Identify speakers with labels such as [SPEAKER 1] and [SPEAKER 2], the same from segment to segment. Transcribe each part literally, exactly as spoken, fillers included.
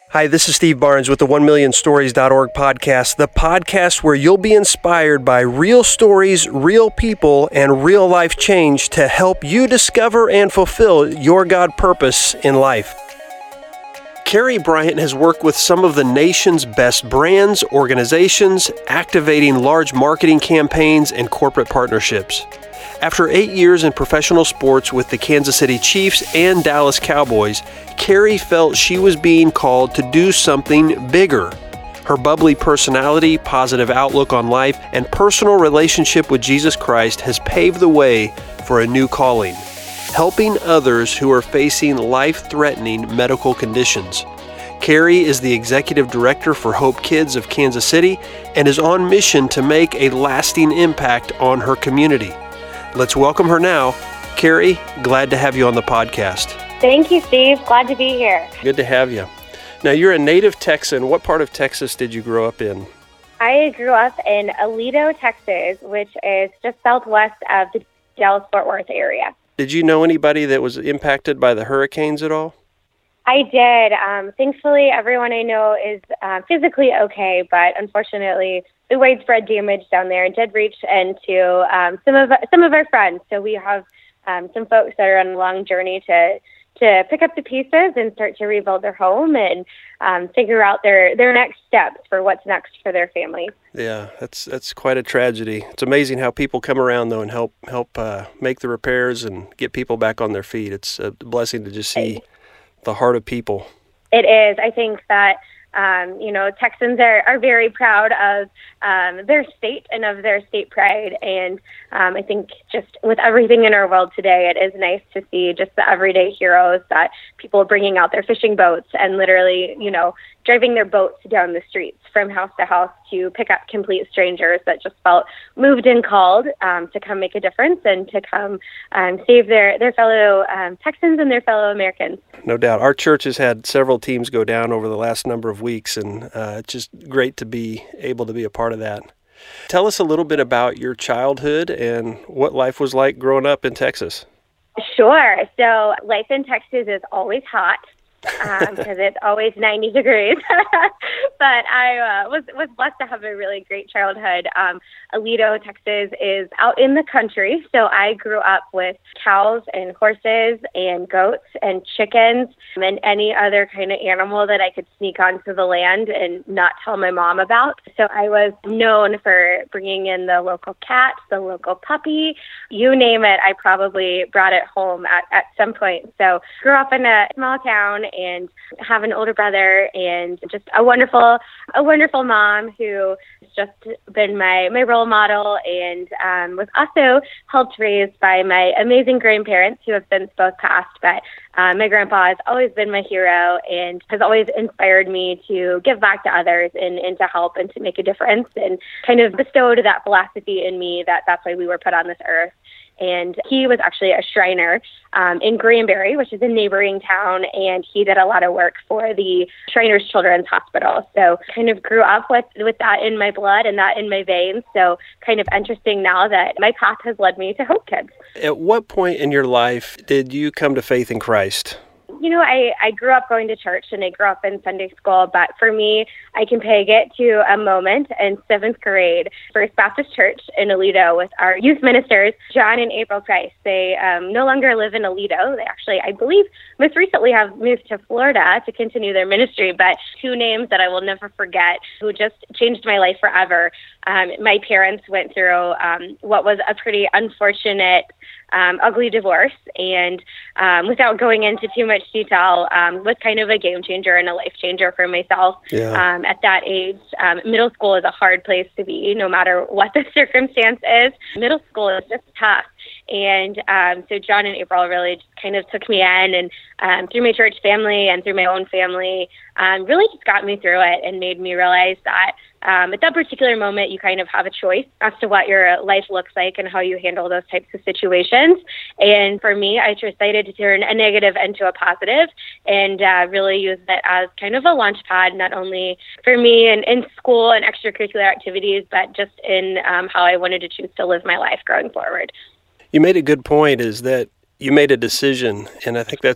[SPEAKER 1] Hi, this is Steve Barnes with the one million stories dot org podcast, the podcast where you'll be inspired by real stories, real people, and real life change to help you discover and fulfill your God purpose in life. Carrie Bryant has worked with some of the nation's best brands, organizations, activating large marketing campaigns and corporate partnerships. After eight years in professional sports with the Kansas City Chiefs and Dallas Cowboys, Carrie felt she was being called to do something bigger. Her bubbly personality, positive outlook on life, and personal relationship with Jesus Christ has paved the way for a new calling, helping others who are facing life-threatening medical conditions. Carrie is the executive director for Hope Kids of Kansas City and is on mission to make a lasting impact on her community. Let's welcome her now. Carrie, glad to have you on the podcast.
[SPEAKER 2] Thank you, Steve. Glad to be here.
[SPEAKER 1] Good to have you. Now, you're a native Texan. What part of Texas did you grow up in?
[SPEAKER 2] I grew up in Aledo, Texas, which is just southwest of the Dallas-Fort Worth area.
[SPEAKER 1] Did you know anybody that was impacted by the hurricanes at all?
[SPEAKER 2] I did. Um, thankfully, everyone I know is uh, physically okay, but unfortunately, the widespread damage down there did reach into um, some of some of our friends. So we have um, some folks that are on a long journey to to pick up the pieces and start to rebuild their home and um, figure out their, their next steps for what's next for their family.
[SPEAKER 1] Yeah, that's that's quite a tragedy. It's amazing how people come around though and help help uh, make the repairs and get people back on their feet. It's a blessing to just see the heart of people.
[SPEAKER 2] It is. I think that Um, you know, Texans are, are very proud of um, their state and of their state pride. And um, I think just with everything in our world today, it is nice to see just the everyday heroes that people bringing out their fishing boats and literally, you know, driving their boats down the streets from house to house to pick up complete strangers that just felt moved and called um, to come make a difference and to come um, save their, their fellow um, Texans and their fellow Americans.
[SPEAKER 1] No doubt. Our church has had several teams go down over the last number of weeks, and uh, it's just great to be able to be a part of that. Tell us a little bit about your childhood and what life was like growing up in Texas.
[SPEAKER 2] Sure. So life in Texas is always hot. because um, it's always ninety degrees. But I uh, was was blessed to have a really great childhood. Um, Aledo, Texas is out in the country, so I grew up with cows and horses and goats and chickens and any other kind of animal that I could sneak onto the land and not tell my mom about. So I was known for bringing in the local cat, the local puppy, you name it. I probably brought it home at, at some point. So grew up in a small town and have an older brother and just a wonderful, a wonderful mom who has just been my, my role model and um, was also helped raised by my amazing grandparents who have since both passed. But uh, my grandpa has always been my hero and has always inspired me to give back to others and, and to help and to make a difference and kind of bestowed that philosophy in me that that's why we were put on this earth. And he was actually a Shriner um, in Granbury, which is a neighboring town, and he did a lot of work for the Shriners Children's Hospital. So kind of grew up with, with that in my blood and that in my veins. So kind of interesting now that my path has led me to Hope Kids.
[SPEAKER 1] At what point in your life did you come to faith in Christ?
[SPEAKER 2] You know, I, I grew up going to church and I grew up in Sunday school, but for me, I can peg it to a moment in seventh grade, First Baptist Church in Aledo with our youth ministers, John and April Price. They um, no longer live in Aledo. They actually, I believe, most recently have moved to Florida to continue their ministry, but two names that I will never forget who just changed my life forever. Um, my parents went through um, what was a pretty unfortunate Um, ugly divorce, and um, without going into too much detail, um, was kind of a game changer and a life changer for myself.
[SPEAKER 1] Yeah.
[SPEAKER 2] Um, at that age, um, middle school is a hard place to be, no matter what the circumstance is. Middle school is just tough. And um, so John and April really just kind of took me in, and um, through my church family and through my own family, um, really just got me through it and made me realize that um, at that particular moment, you kind of have a choice as to what your life looks like and how you handle those types of situations. And for me, I decided to turn a negative into a positive and uh, really use it as kind of a launch pad, not only for me in, in school and extracurricular activities, but just in um, how I wanted to choose to live my life going forward.
[SPEAKER 1] You made a good point, is that you made a decision, and I think that's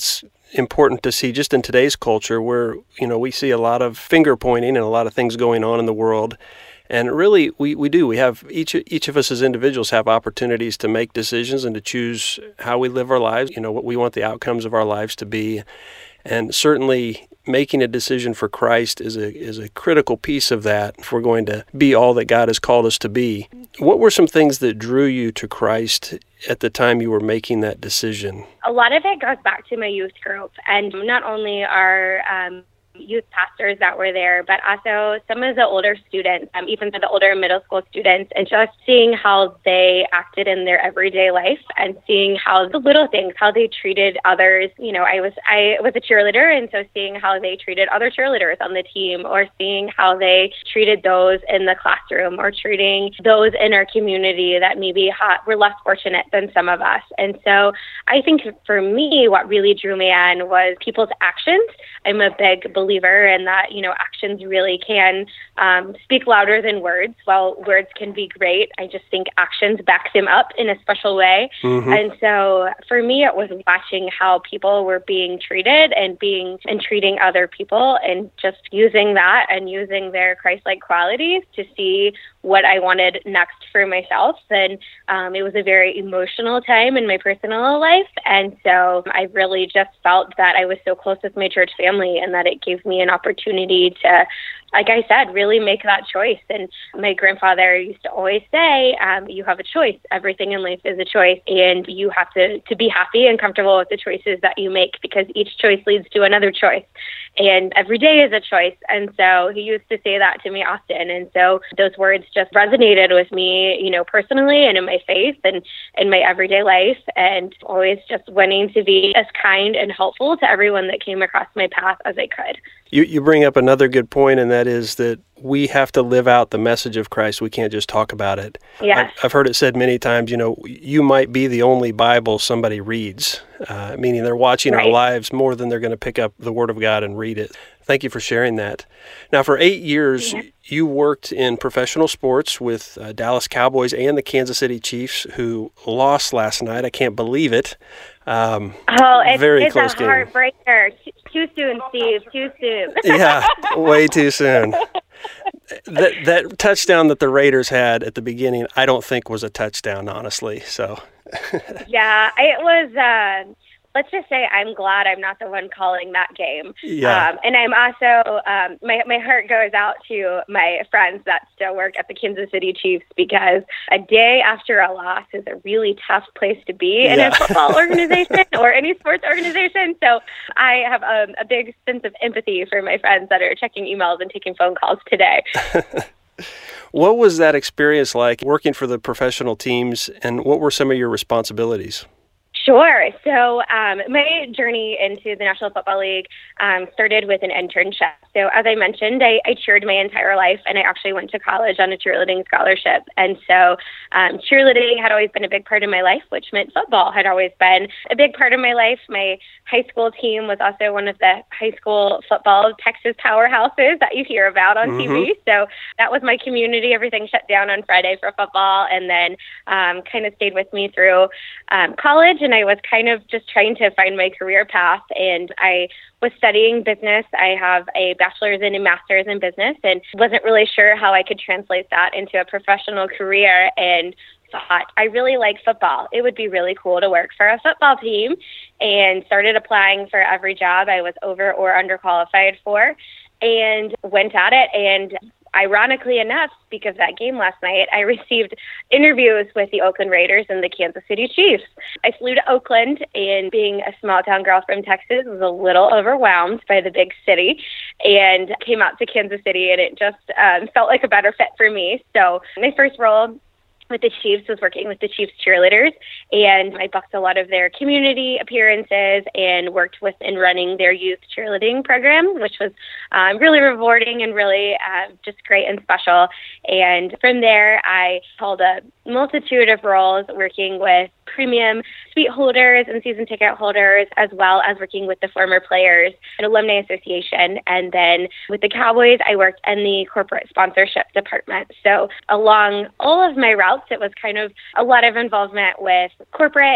[SPEAKER 1] important to see just in today's culture where, you know, we see a lot of finger pointing and a lot of things going on in the world. And really, we, we do. We have, each each of us as individuals have opportunities to make decisions and to choose how we live our lives, you know, what we want the outcomes of our lives to be. And certainly making a decision for Christ is a is a critical piece of that if we're going to be all that God has called us to be. What were some things that drew you to Christ at the time you were making that decision?
[SPEAKER 2] A lot of it goes back to my youth group, and not only our um, youth pastors that were there, but also some of the older students, um, even for the older middle school students, and just seeing how they acted in their everyday life and seeing how the little things, how they treated others. You know, I was I was a cheerleader, and so seeing how they treated other cheerleaders on the team, or seeing how they treated those in the classroom, or treating those in our community that maybe ha- were less fortunate than some of us. And so I think for me, what really drew me in was people's actions. I'm a big believer in that, you know, actions really can um, speak louder than words. While words can be great, I just think actions back them up in a special way. Mm-hmm. And so for me, it was watching how people were being treated and being and treating other people, and just using that and using their Christ-like qualities to see what I wanted next for myself. And um, it was a very emotional time in my personal life. And so I really just felt that I was so close with my church family, and that it gave me an opportunity to, like I said, really make that choice. And my grandfather used to always say, um, you have a choice. Everything in life is a choice, and you have to, to be happy and comfortable with the choices that you make, because each choice leads to another choice. And every day is a choice. And so he used to say that to me often. And so those words just resonated with me, you know, personally and in my faith and in my everyday life, and always just wanting to be as kind and helpful to everyone that came across my path as I could.
[SPEAKER 1] You you bring up another good point, and that is that we have to live out the message of Christ. We can't just talk about it.
[SPEAKER 2] Yes.
[SPEAKER 1] I've heard it said many times, you know, you might be the only Bible somebody reads, uh, meaning they're watching right. our lives more than they're going to pick up the Word of God and read it. Thank you for sharing that. Now, for eight years, yeah. you worked in professional sports with uh, Dallas Cowboys and the Kansas City Chiefs, who lost last night. I can't believe it. Um,
[SPEAKER 2] oh, it's,
[SPEAKER 1] very
[SPEAKER 2] it's
[SPEAKER 1] close
[SPEAKER 2] a
[SPEAKER 1] game.
[SPEAKER 2] heartbreaker. Too soon, Steve. Too soon.
[SPEAKER 1] Yeah, way too soon. That that touchdown that the Raiders had at the beginning, I don't think was a touchdown, honestly. So.
[SPEAKER 2] yeah, it was. Uh, let's just say I'm glad I'm not the one calling that game.
[SPEAKER 1] Yeah.
[SPEAKER 2] Um, and I'm also, um, my, my heart goes out to my friends that still work at the Kansas City Chiefs, because a day after a loss is a really tough place to be in yeah. a football organization or any sports organization. So I have um, a big sense of empathy for my friends that are checking emails and taking phone calls today.
[SPEAKER 1] What was that experience like working for the professional teams, and what were some of your responsibilities?
[SPEAKER 2] Sure. So um, my journey into the National Football League um, started with an internship. So as I mentioned, I, I cheered my entire life, and I actually went to college on a cheerleading scholarship. And so um, cheerleading had always been a big part of my life, which meant football had always been a big part of my life. My high school team was also one of the high school football Texas powerhouses that you hear about on mm-hmm. T V. So that was my community. Everything shut down on Friday for football, and then um, kind of stayed with me through um, college. And I was kind of just trying to find my career path, and I was studying business. I have a bachelor's and a master's in business, and wasn't really sure how I could translate that into a professional career, and thought, I really like football. It would be really cool to work for a football team, and started applying for every job I was over or underqualified for, and went at it. And ironically enough, because of that game last night, I received interviews with the Oakland Raiders and the Kansas City Chiefs. I flew to Oakland, and being a small town girl from Texas, was a little overwhelmed by the big city, and came out to Kansas City, and it just um, felt like a better fit for me. So my first role with the Chiefs was working with the Chiefs cheerleaders, and I booked a lot of their community appearances and worked with in running their youth cheerleading program, which was um, really rewarding and really uh, just great and special. And from there, I held a multitude of roles working with premium suite holders and season ticket holders, as well as working with the former players and alumni association. And then with the Cowboys, I worked in the corporate sponsorship department. So along all of my routes, it was kind of a lot of involvement with corporate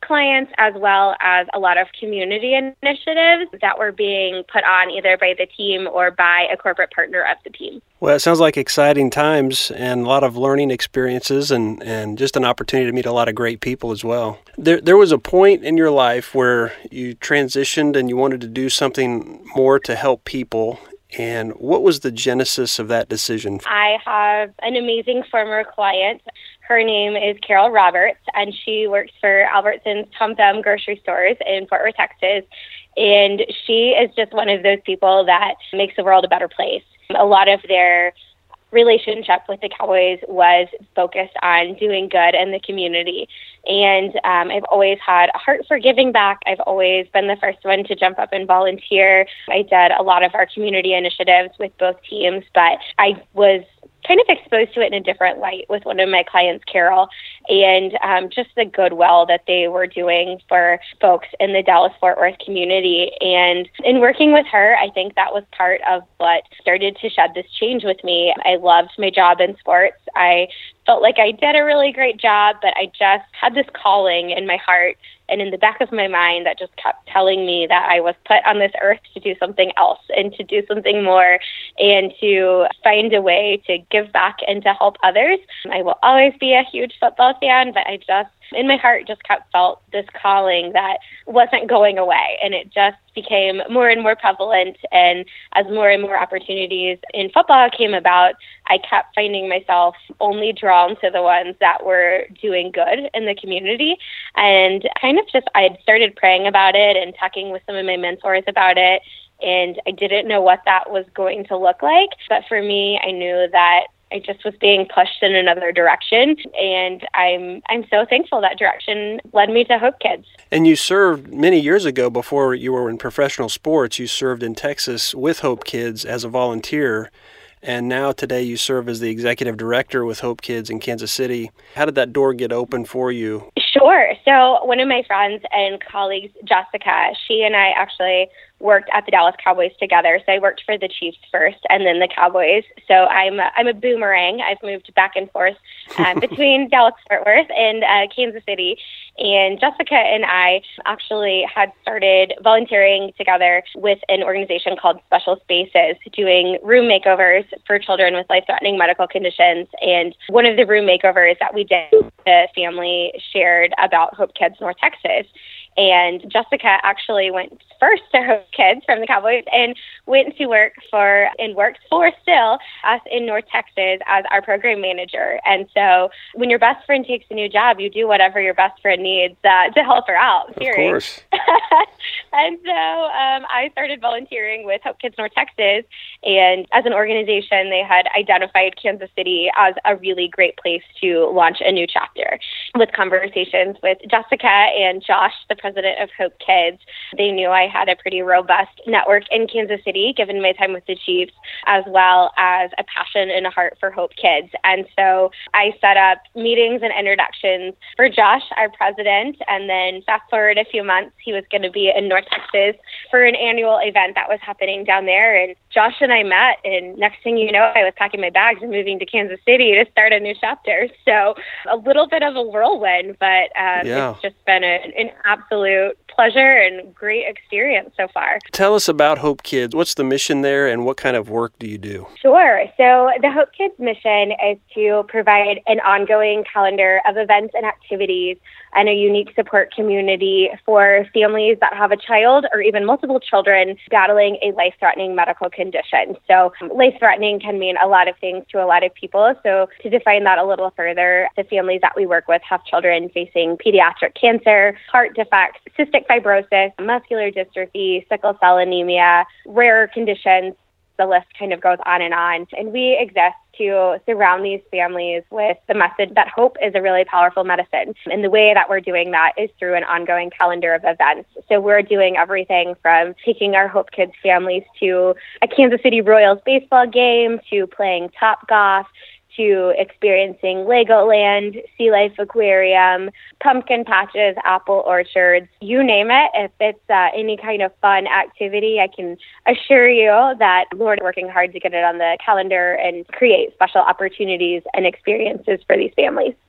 [SPEAKER 2] clients, as well as a lot of community initiatives that were being put on either by the team or by a corporate partner of the team.
[SPEAKER 1] Well, it sounds like exciting times and a lot of learning experiences and, and just an opportunity to meet a lot of great people as well. There there was a point in your life where you transitioned and you wanted to do something more to help people. And what was the genesis of that decision?
[SPEAKER 2] I have an amazing former client. Her name is Carol Roberts, and she works for Albertsons Tom Thumb grocery stores in Fort Worth, Texas. And she is just one of those people that makes the world a better place. A lot of their relationship with the Cowboys was focused on doing good in the community. And um, I've always had a heart for giving back. I've always been the first one to jump up and volunteer. I did a lot of our community initiatives with both teams, but I was kind of exposed to it in a different light with one of my clients, Carol, and um, just the goodwill that they were doing for folks in the Dallas-Fort Worth community. And in working with her, I think that was part of what started to shed this change with me. I loved my job in sports. I felt like I did a really great job, but I just had this calling in my heart and in the back of my mind that just kept telling me that I was put on this earth to do something else and to do something more and to find a way to give back and to help others. I will always be a huge football fan, but I just, in my heart, just kept felt this calling that wasn't going away. And it just became more and more prevalent. And as more and more opportunities in football came about, I kept finding myself only drawn to the ones that were doing good in the community. And kind of just, I had started praying about it and talking with some of my mentors about it. And I didn't know what that was going to look like. But for me, I knew that I just was being pushed in another direction, and I'm I'm so thankful that direction led me to Hope Kids.
[SPEAKER 1] And you served many years ago, before you were in professional sports, you served in Texas with Hope Kids as a volunteer, and now today you serve as the executive director with Hope Kids in Kansas City. How did that door get open for you?
[SPEAKER 2] Sure. So one of my friends and colleagues, Jessica, she and I actually worked at the Dallas Cowboys together. So I worked for the Chiefs first and then the Cowboys. So I'm a, I'm a boomerang. I've moved back and forth um, between Dallas-Fort Worth and uh, Kansas City. And Jessica and I actually had started volunteering together with an organization called Special Spaces, doing room makeovers for children with life-threatening medical conditions. And one of the room makeovers that we did, the family shared about Hope Kids North Texas. And Jessica actually went first to Hope Kids from the Cowboys and went to work for, and works for still, us in North Texas as our program manager. And so when your best friend takes a new job, you do whatever your best friend needs uh, to help her out.
[SPEAKER 1] Of course.
[SPEAKER 2] And so um, I started volunteering with Hope Kids North Texas. And as an organization, they had identified Kansas City as a really great place to launch a new chapter. With conversations with Jessica and Josh, the president of Hope Kids, they knew I had a pretty robust network in Kansas City, given my time with the Chiefs, as well as a passion and a heart for Hope Kids. And so I set up meetings and introductions for Josh, our president, and then fast forward a few months, he was going to be in North Texas for an annual event that was happening down there. And Josh and I met, and next thing you know, I was packing my bags and moving to Kansas City to start a new chapter. So a little bit of a whirlwind, but um,
[SPEAKER 1] yeah.
[SPEAKER 2] It's just been a, an absolute pleasure and great experience so far.
[SPEAKER 1] Tell us about Hope Kids. What's the mission there, and what kind of work do you do?
[SPEAKER 2] Sure. So the Hope Kids mission is to provide an ongoing calendar of events and activities and a unique support community for families that have a child or even multiple children battling a life-threatening medical condition. So um, life-threatening can mean a lot of things to a lot of people. So to define that a little further, the families that we work with have children facing pediatric cancer, heart defects, cystic fibrosis, muscular dystrophy, sickle cell anemia, rare conditions. The list kind of goes on and on. And we exist to surround these families with the message that hope is a really powerful medicine. And the way that we're doing that is through an ongoing calendar of events. So we're doing everything from taking our Hope Kids families to a Kansas City Royals baseball game, to playing Top Golf, to experiencing Legoland, Sea Life Aquarium, pumpkin patches, apple orchards, you name it. If it's uh, any kind of fun activity, I can assure you that Lord is working hard to get it on the calendar and create special opportunities and experiences for these families.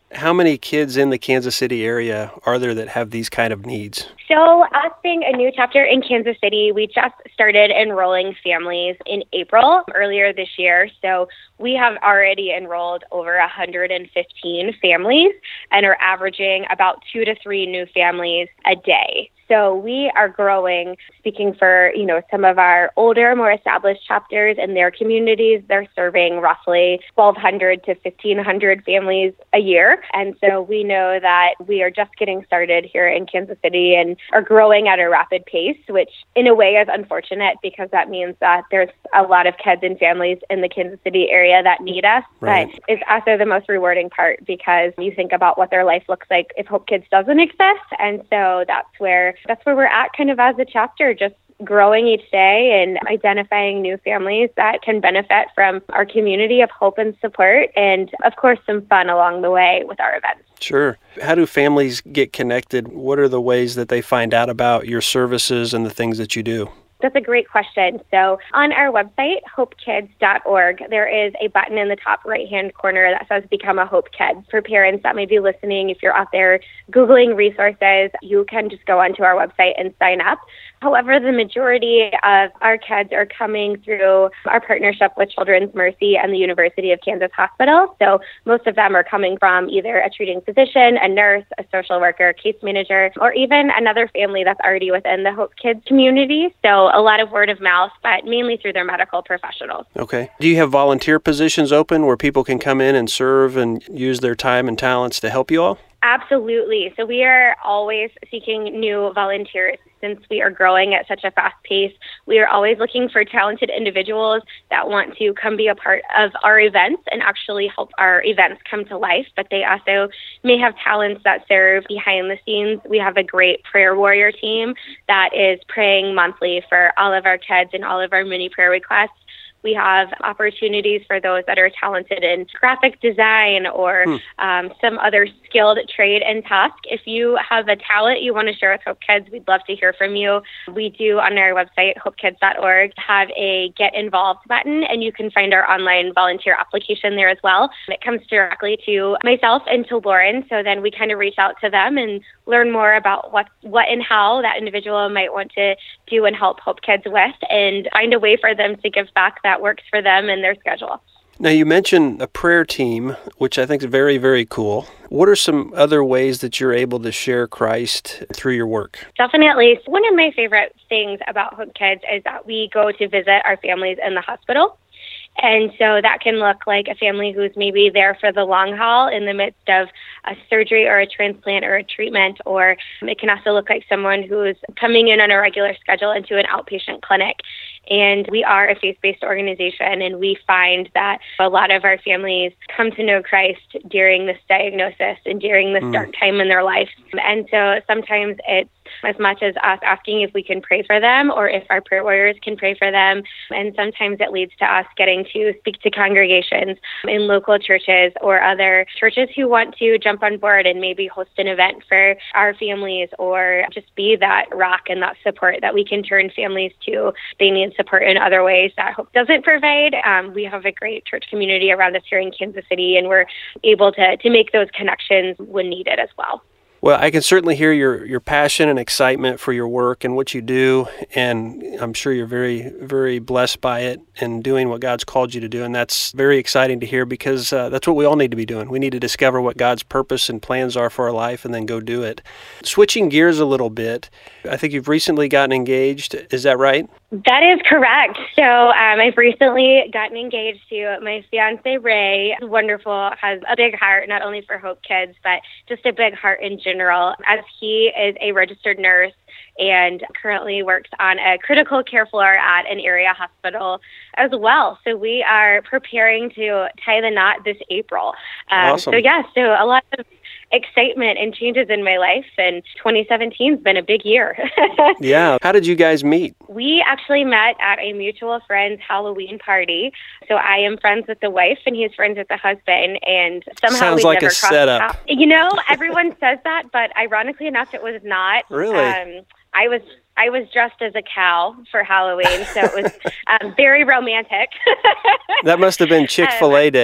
[SPEAKER 1] How many kids in the Kansas City area are there that have these kind of needs?
[SPEAKER 2] So us being a new chapter in Kansas City, we just started enrolling families in April earlier this year. So we have already enrolled over one hundred fifteen families and are averaging about two to three new families a day. So we are growing, speaking for, you know, some of our older, more established chapters in their communities. They're serving roughly twelve hundred to fifteen hundred families a year. And so we know that we are just getting started here in Kansas City and are growing at a rapid pace, which in a way is unfortunate because that means that there's a lot of kids and families in the Kansas City area that need us.
[SPEAKER 1] Right.
[SPEAKER 2] But it's also the most rewarding part because you think about what their life looks like if Hope Kids doesn't exist. And so that's where That's where we're at kind of as a chapter, just growing each day and identifying new families that can benefit from our community of hope and support, and of course some fun along the way with our events.
[SPEAKER 1] Sure. How do families get connected? What are the ways that they find out about your services and the things that you do?
[SPEAKER 2] That's a great question. So on our website, hope kids dot org, there is a button in the top right-hand corner that says Become a Hope Kid. For parents that may be listening, if you're out there Googling resources, you can just go onto our website and sign up. However, the majority of our kids are coming through our partnership with Children's Mercy and the University of Kansas Hospital. So most of them are coming from either a treating physician, a nurse, a social worker, case manager, or even another family that's already within the Hope Kids community. So a lot of word of mouth, but mainly through their medical professionals.
[SPEAKER 1] Okay. Do you have volunteer positions open where people can come in and serve and use their time and talents to help you all?
[SPEAKER 2] Absolutely. So we are always seeking new volunteers. Since we are growing at such a fast pace, we are always looking for talented individuals that want to come be a part of our events and actually help our events come to life. But they also may have talents that serve behind the scenes. We have a great prayer warrior team that is praying monthly for all of our kids and all of our mini prayer requests. We have opportunities for those that are talented in graphic design or hmm. um, some other skilled trade and task. If you have a talent you want to share with Hope Kids, we'd love to hear from you. We do on our website, hope kids dot org, have a Get Involved button, and you can find our online volunteer application there as well. It comes directly to myself and to Lauren, so then we kind of reach out to them and learn more about what, what and how that individual might want to do and help Hope Kids with, and find a way for them to give back that works for them and their schedule.
[SPEAKER 1] Now, you mentioned a prayer team, which I think is very, very cool. What are some other ways that you're able to share Christ through your work?
[SPEAKER 2] Definitely. One of my favorite things about Hope Kids is that we go to visit our families in the hospital. And so that can look like a family who's maybe there for the long haul in the midst of a surgery or a transplant or a treatment, or it can also look like someone who's coming in on a regular schedule into an outpatient clinic. And we are a faith-based organization, and we find that a lot of our families come to know Christ during this diagnosis and during this mm. dark time in their life. And so sometimes it's as much as us asking if we can pray for them or if our prayer warriors can pray for them. And sometimes it leads to us getting to speak to congregations in local churches or other churches who want to jump on board and maybe host an event for our families, or just be that rock and that support that we can turn families to. They need support in other ways that Hope doesn't provide. Um, we have a great church community around us here in Kansas City, and we're able to, to make those connections when needed as well.
[SPEAKER 1] Well, I can certainly hear your, your passion and excitement for your work and what you do, and I'm sure you're very, very blessed by it and doing what God's called you to do, and that's very exciting to hear because uh, that's what we all need to be doing. We need to discover what God's purpose and plans are for our life and then go do it. Switching gears a little bit, I think you've recently gotten engaged. Is that right?
[SPEAKER 2] That is correct. So um, I've recently gotten engaged to my fiance, Ray. He's wonderful, has a big heart, not only for Hope Kids, but just a big heart in general, as he is a registered nurse and currently works on a critical care floor at an area hospital as well. So we are preparing to tie the knot this April. Um,
[SPEAKER 1] awesome.
[SPEAKER 2] So yeah, so a lot of excitement and changes in my life, and twenty seventeen has been a big year.
[SPEAKER 1] Yeah. How did you guys meet?
[SPEAKER 2] We actually met at a mutual friend's Halloween party. So I am friends with the wife, and he's friends with the husband, and somehow
[SPEAKER 1] Sounds
[SPEAKER 2] we've
[SPEAKER 1] like
[SPEAKER 2] never
[SPEAKER 1] a
[SPEAKER 2] crossed
[SPEAKER 1] setup.
[SPEAKER 2] paths. You know, everyone says that, but ironically enough, it was not.
[SPEAKER 1] Really?
[SPEAKER 2] Um, I was I was dressed as a cow for Halloween, so it was um, very romantic.
[SPEAKER 1] That must have been Chick-fil-A
[SPEAKER 2] um,
[SPEAKER 1] day.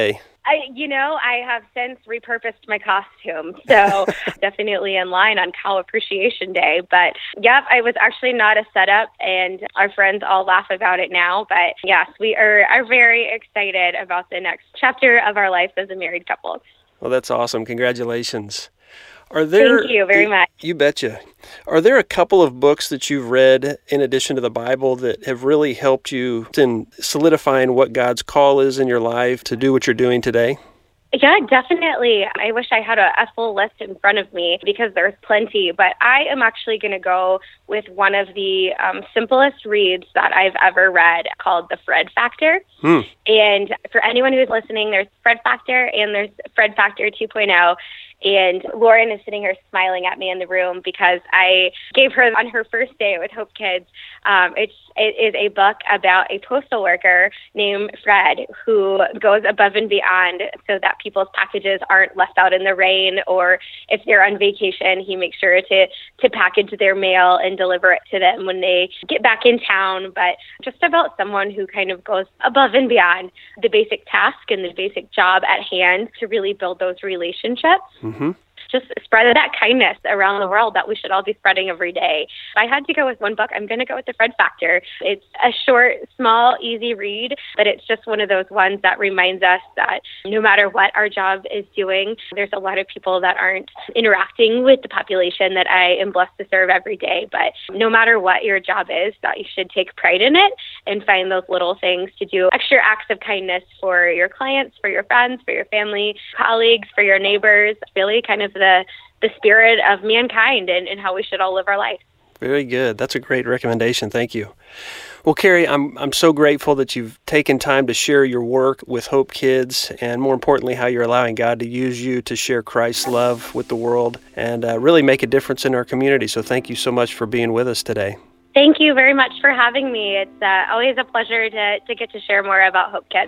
[SPEAKER 2] I, you know, I have since repurposed my costume, so definitely in line on Cow Appreciation Day. But yep, I was actually not a setup, and our friends all laugh about it now. But yes, we are, are very excited about the next chapter of our life as a married couple.
[SPEAKER 1] Well, that's awesome. Congratulations. Are there,
[SPEAKER 2] Thank you very much.
[SPEAKER 1] You betcha. Are there a couple of books that you've read in addition to the Bible that have really helped you in solidifying what God's call is in your life to do what you're doing today?
[SPEAKER 2] Yeah, definitely. I wish I had a, a full list in front of me because there's plenty, but I am actually going to go with one of the um, simplest reads that I've ever read called The Fred Factor. Hmm. And for anyone who's listening, there's Fred Factor and there's Fred Factor two point oh. And Lauren is sitting here smiling at me in the room because I gave her on her first day with Hope Kids. Um, it's, it is a book about a postal worker named Fred who goes above and beyond so that people's packages aren't left out in the rain, or if they're on vacation, he makes sure to, to package their mail and deliver it to them when they get back in town. But just about someone who kind of goes above and beyond the basic task and the basic job at hand to really build those relationships. Mm-hmm. Just spread that kindness around the world that we should all be spreading every day. If I had to go with one book, I'm going to go with The Fred Factor. It's a short, small, easy read, but it's just one of those ones that reminds us that no matter what our job is doing, there's a lot of people that aren't interacting with the population that I am blessed to serve every day. But no matter what your job is, that you should take pride in it and find those little things to do extra acts of kindness for your clients, for your friends, for your family, colleagues, for your neighbors, really kind of the the, the spirit of mankind and, and how we should all live our life.
[SPEAKER 1] Very good. That's a great recommendation. Thank you. Well, Carrie, I'm I'm so grateful that you've taken time to share your work with Hope Kids, and more importantly, how you're allowing God to use you to share Christ's love with the world and uh, really make a difference in our community. So thank you so much for being with us today.
[SPEAKER 2] Thank you very much for having me. It's uh, always a pleasure to, to get to share more about Hope Kids.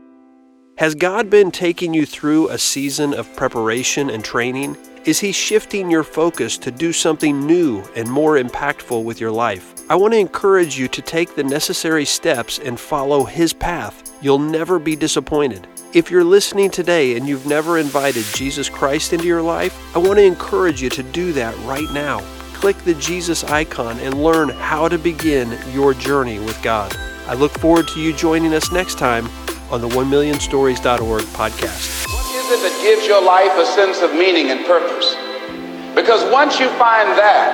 [SPEAKER 1] Has God been taking you through a season of preparation and training? Is He shifting your focus to do something new and more impactful with your life? I want to encourage you to take the necessary steps and follow His path. You'll never be disappointed. If you're listening today and you've never invited Jesus Christ into your life, I want to encourage you to do that right now. Click the Jesus icon and learn how to begin your journey with God. I look forward to you joining us next time on the one million stories dot org podcast.
[SPEAKER 3] What is it that gives your life a sense of meaning and purpose? Because once you find that,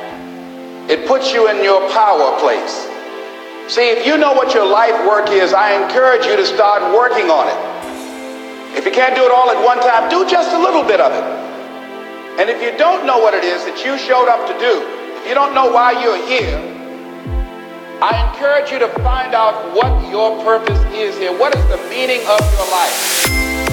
[SPEAKER 3] it puts you in your power place. See, if you know what your life work is, I encourage you to start working on it. If you can't do it all at one time, do just a little bit of it. And if you don't know what it is that you showed up to do, if you don't know why you're here, I encourage you to find out what your purpose is here. What is the meaning of your life?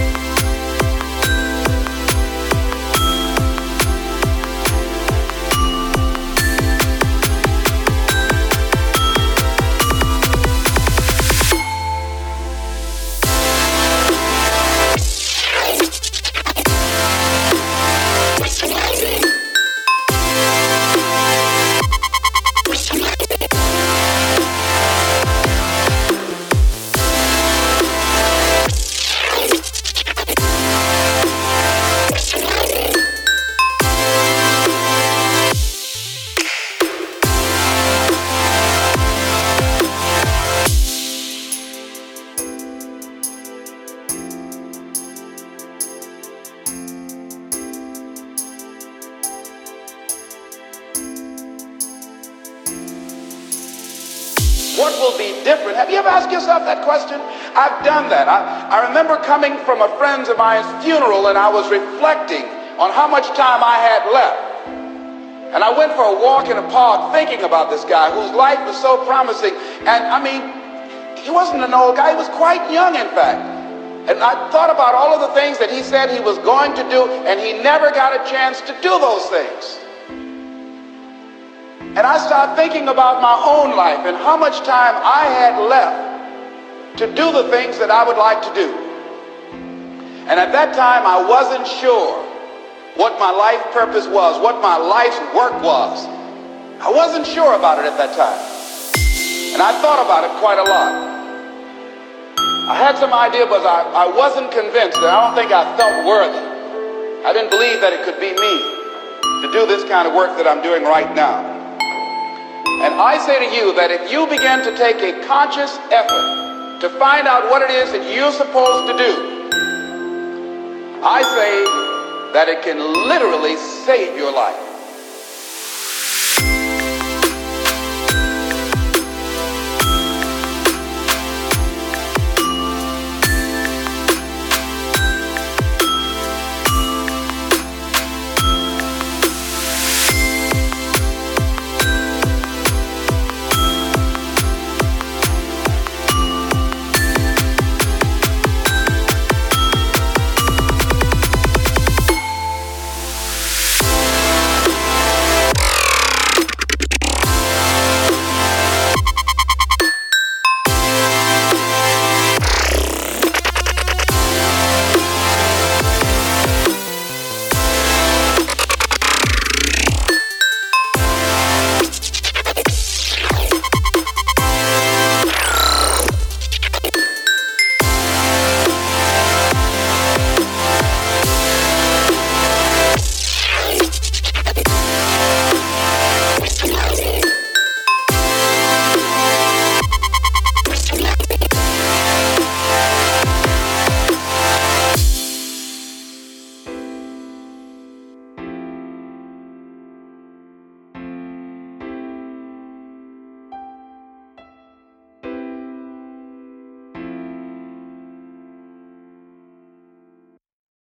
[SPEAKER 3] What will be different? Have you ever asked yourself that question? I've done that. I, I remember coming from a friend of mine's funeral, and I was reflecting on how much time I had left. And I went for a walk in a park thinking about this guy whose life was so promising. And I mean, he wasn't an old guy. He was quite young, in fact. And I thought about all of the things that he said he was going to do, and he never got a chance to do those things. And I started thinking about my own life and how much time I had left to do the things that I would like to do. And at that time, I wasn't sure what my life purpose was, what my life's work was. I wasn't sure about it at that time. And I thought about it quite a lot. I had some idea, but I, I wasn't convinced, and I don't think I felt worthy. I didn't believe that it could be me to do this kind of work that I'm doing right now. And I say to you that if you begin to take a conscious effort to find out what it is that you're supposed to do, I say that it can literally save your life.